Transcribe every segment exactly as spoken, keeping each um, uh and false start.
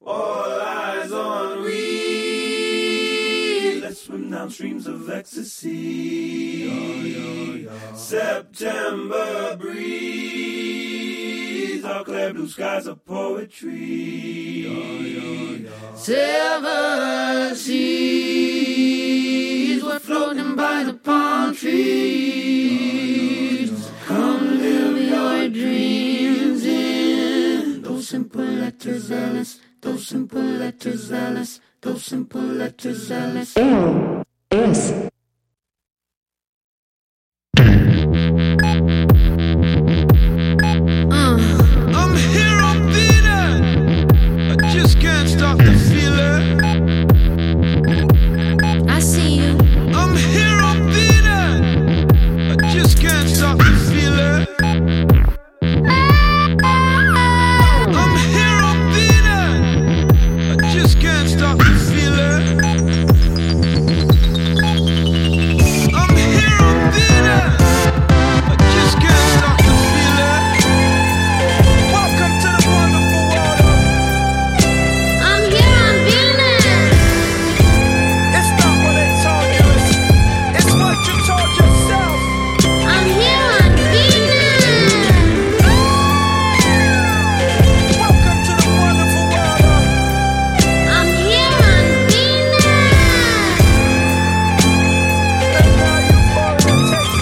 All eyes on we. Let's swim down streams of ecstasy. Yeah, yeah, yeah. September breeze. Our clear blue skies of poetry. Yeah, yeah, yeah. Seven seas were floating by the palm trees. Yeah, yeah, yeah. Come live your dreams in those simple letters, Alice. Those simple letters, Alice. Those simple letters, Alice. L S I'm here on Venus. I just can't stop the feeling. I see you. I'm here on Venus. I just can't stop the feeling. I'm here on Venus. I just can't stop the feeling. I'm here on Venus. I just can't stop the feeling. Welcome to the wonderful world of. I'm here on Venus. It's not what they told you, it's, it's what you told yourself. I'm here on Venus. Welcome to the wonderful world of. I'm here on Venus. And now you falling and take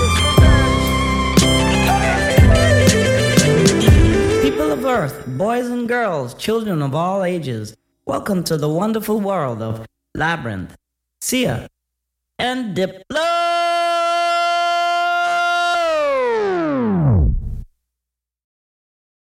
this revenge. People of Earth, boys and girls, children of all ages, welcome to the wonderful world of Labyrinth, Sia, and Diplo!